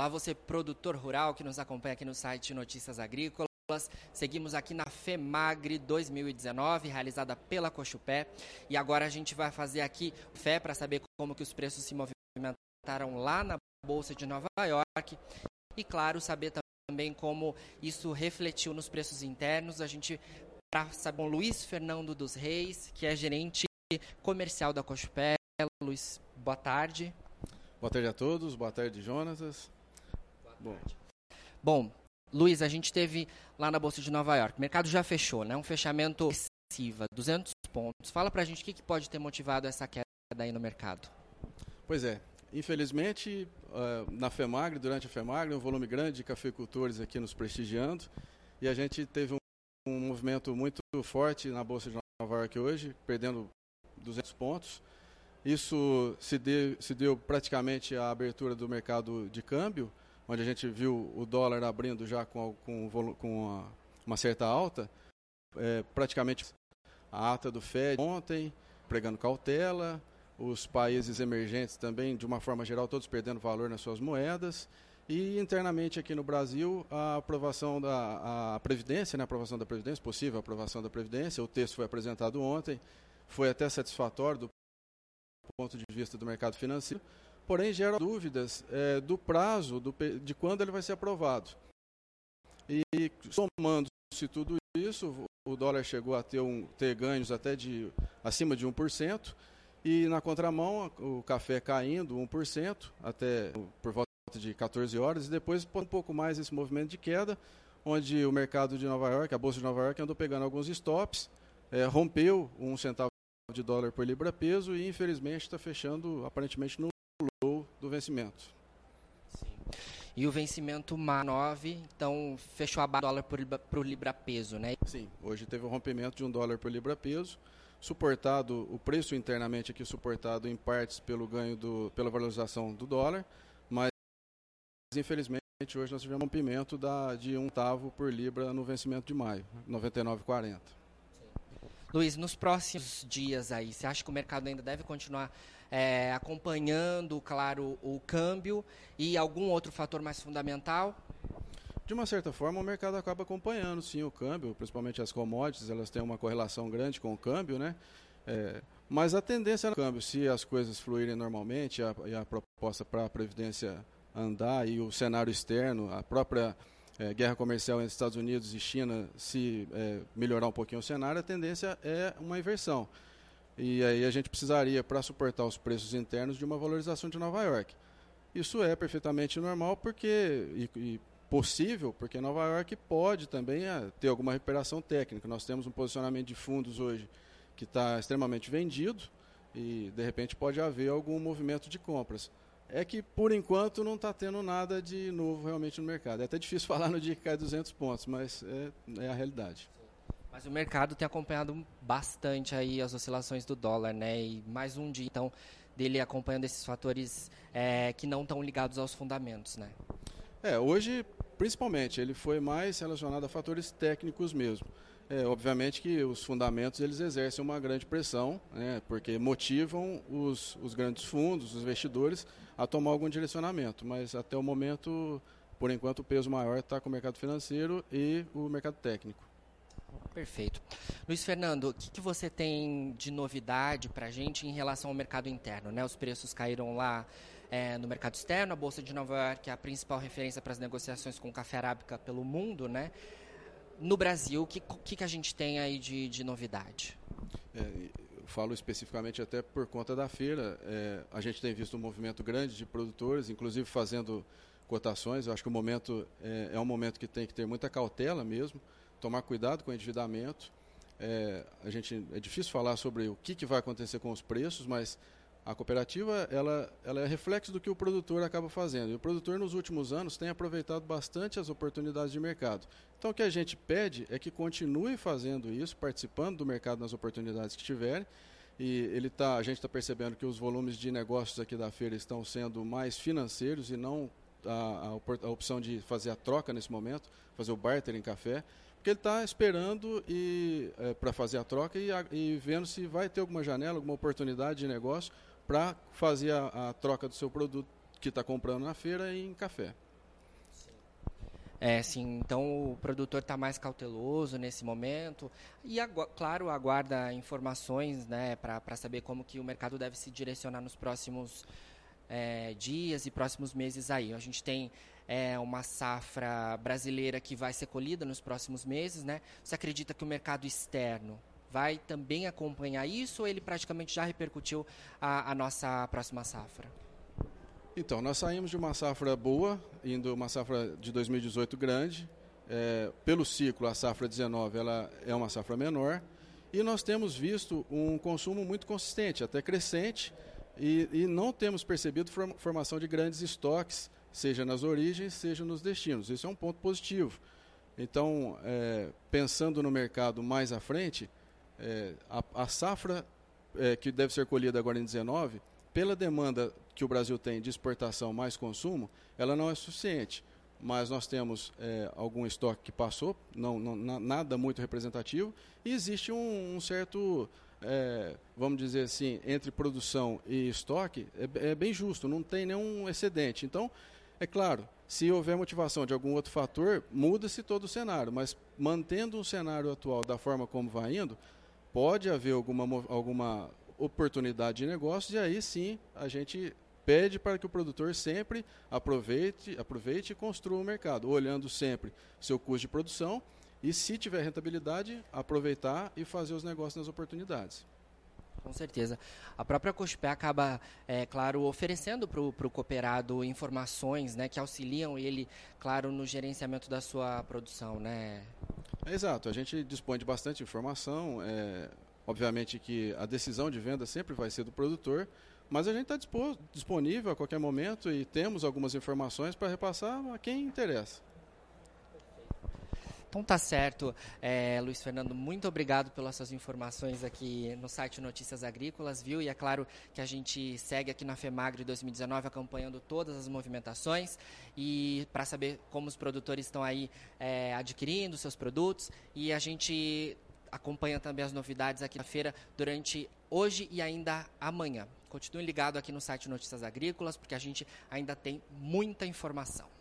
Olá, você produtor rural que nos acompanha aqui no site Notícias Agrícolas. Seguimos aqui na FEMAGRE 2019, realizada pela Cochupé. E agora a gente vai fazer aqui o fé para saber como que os preços se movimentaram lá na Bolsa de Nova York. E, claro, saber também como isso refletiu nos preços internos. A gente para saber com Luiz Fernando dos Reis, que é gerente comercial da Cochupé. Luiz, boa tarde. Boa tarde a todos, boa tarde, Jonatas. Bom, Luiz, a gente teve lá na Bolsa de Nova York, o mercado já fechou, né? Um fechamento excessivo, 200 pontos. Fala pra gente o que pode ter motivado essa queda aí no mercado. Pois é, infelizmente, na FEMAGRE, durante a FEMAGRE, um volume grande de cafeicultores aqui nos prestigiando, e a gente teve um movimento muito forte na Bolsa de Nova York hoje, perdendo 200 pontos. Isso se deu praticamente à abertura do mercado de câmbio, onde a gente viu o dólar abrindo já com uma certa alta. Praticamente a ata do FED ontem, pregando cautela, os países emergentes também, de uma forma geral, todos perdendo valor nas suas moedas. E internamente aqui no Brasil, a aprovação da Previdência, né, possível aprovação da Previdência, o texto foi apresentado ontem, foi até satisfatório do ponto de vista do mercado financeiro, porém gera dúvidas do prazo de quando ele vai ser aprovado. E somando-se tudo isso, o dólar chegou a ter ganhos até acima de 1%, e na contramão o café caindo 1%, até por volta de 14 horas, e depois um pouco mais esse movimento de queda, onde o mercado de Nova York, a Bolsa de Nova York, andou pegando alguns stops, rompeu 1 centavo de dólar por libra peso e infelizmente está fechando aparentemente no low do vencimento. Sim. E o vencimento 9, então fechou abaixo do dólar por libra peso, né? Sim, hoje teve um rompimento de $1 por libra peso, suportado, o preço internamente aqui suportado em partes pelo ganho pela valorização do dólar, mas infelizmente hoje nós tivemos um rompimento de 1 centavo por libra no vencimento de maio, 99,40. Luiz, nos próximos dias aí, você acha que o mercado ainda deve continuar acompanhando, claro, o câmbio e algum outro fator mais fundamental? De uma certa forma, o mercado acaba acompanhando, sim, o câmbio, principalmente as commodities, elas têm uma correlação grande com o câmbio, né? Mas a tendência no câmbio, se as coisas fluírem normalmente e a proposta para a Previdência andar e o cenário externo, a própria guerra comercial entre Estados Unidos e China, se melhorar um pouquinho o cenário, a tendência é uma inversão. E aí a gente precisaria, para suportar os preços internos, de uma valorização de Nova York. Isso é perfeitamente normal e possível, porque Nova York pode também ter alguma recuperação técnica. Nós temos um posicionamento de fundos hoje que está extremamente vendido e, de repente, pode haver algum movimento de compras. É que, por enquanto, não está tendo nada de novo realmente no mercado. É até difícil falar no dia que cai 200 pontos, mas é a realidade. Mas o mercado tem acompanhado bastante aí as oscilações do dólar, né? E mais um dia, então, dele acompanhando esses fatores que não estão ligados aos fundamentos, né? Hoje, principalmente, ele foi mais relacionado a fatores técnicos mesmo. Obviamente que os fundamentos eles exercem uma grande pressão, né, porque motivam os grandes fundos, os investidores, a tomar algum direcionamento. Mas até o momento, por enquanto, o peso maior está com o mercado financeiro e o mercado técnico. Perfeito. Luiz Fernando, o que você tem de novidade para a gente em relação ao mercado interno, né? Os preços caíram lá no mercado externo, a Bolsa de Nova York é a principal referência para as negociações com o café arábica pelo mundo, né? No Brasil, o que a gente tem aí de novidade? Eu falo especificamente até por conta da feira. A gente tem visto um movimento grande de produtores, inclusive fazendo cotações. Eu acho que o momento é um momento que tem que ter muita cautela mesmo, tomar cuidado com o endividamento. É difícil falar sobre o que vai acontecer com os preços, mas a cooperativa ela é reflexo do que o produtor acaba fazendo. E o produtor, nos últimos anos, tem aproveitado bastante as oportunidades de mercado. Então, o que a gente pede é que continue fazendo isso, participando do mercado nas oportunidades que tiverem. E a gente está percebendo que os volumes de negócios aqui da feira estão sendo mais financeiros e não a opção de fazer a troca nesse momento, fazer o barter em café, porque ele está esperando para fazer a troca e vendo se vai ter alguma janela, alguma oportunidade de negócio para fazer a troca do seu produto que está comprando na feira em café. Sim, então o produtor está mais cauteloso nesse momento e, claro, aguarda informações, né, para saber como que o mercado deve se direcionar nos próximos dias e próximos meses aí. A gente tem uma safra brasileira que vai ser colhida nos próximos meses, né? Você acredita que o mercado externo vai também acompanhar isso ou ele praticamente já repercutiu a nossa próxima safra? Então, nós saímos de uma safra boa, indo uma safra de 2018 grande. Pelo ciclo, a safra 19 ela é uma safra menor. E nós temos visto um consumo muito consistente, até crescente, e não temos percebido formação de grandes estoques, seja nas origens, seja nos destinos. Isso é um ponto positivo. Então, pensando no mercado mais à frente, a safra que deve ser colhida agora em 19, pela demanda que o Brasil tem de exportação mais consumo, ela não é suficiente. Mas nós temos algum estoque que passou, nada muito representativo, e existe um certo, vamos dizer assim, entre produção e estoque, é bem justo, não tem nenhum excedente. Então, é claro, se houver motivação de algum outro fator, muda-se todo o cenário, mas mantendo o cenário atual da forma como vai indo, pode haver alguma oportunidade de negócio, e aí sim a gente pede para que o produtor sempre aproveite e construa o mercado, olhando sempre seu custo de produção e, se tiver rentabilidade, aproveitar e fazer os negócios nas oportunidades. Com certeza. A própria Cochupé acaba, claro, oferecendo para o cooperado informações, né, que auxiliam ele, claro, no gerenciamento da sua produção, né? Exato, a gente dispõe de bastante informação, obviamente que a decisão de venda sempre vai ser do produtor, mas a gente está disponível a qualquer momento e temos algumas informações para repassar a quem interessa. Então tá certo, Luiz Fernando, muito obrigado pelas suas informações aqui no site Notícias Agrícolas, viu? E é claro que a gente segue aqui na FEMAGRE 2019 acompanhando todas as movimentações e para saber como os produtores estão aí adquirindo seus produtos, e a gente acompanha também as novidades aqui na feira durante hoje e ainda amanhã. Continue ligado aqui no site Notícias Agrícolas, porque a gente ainda tem muita informação.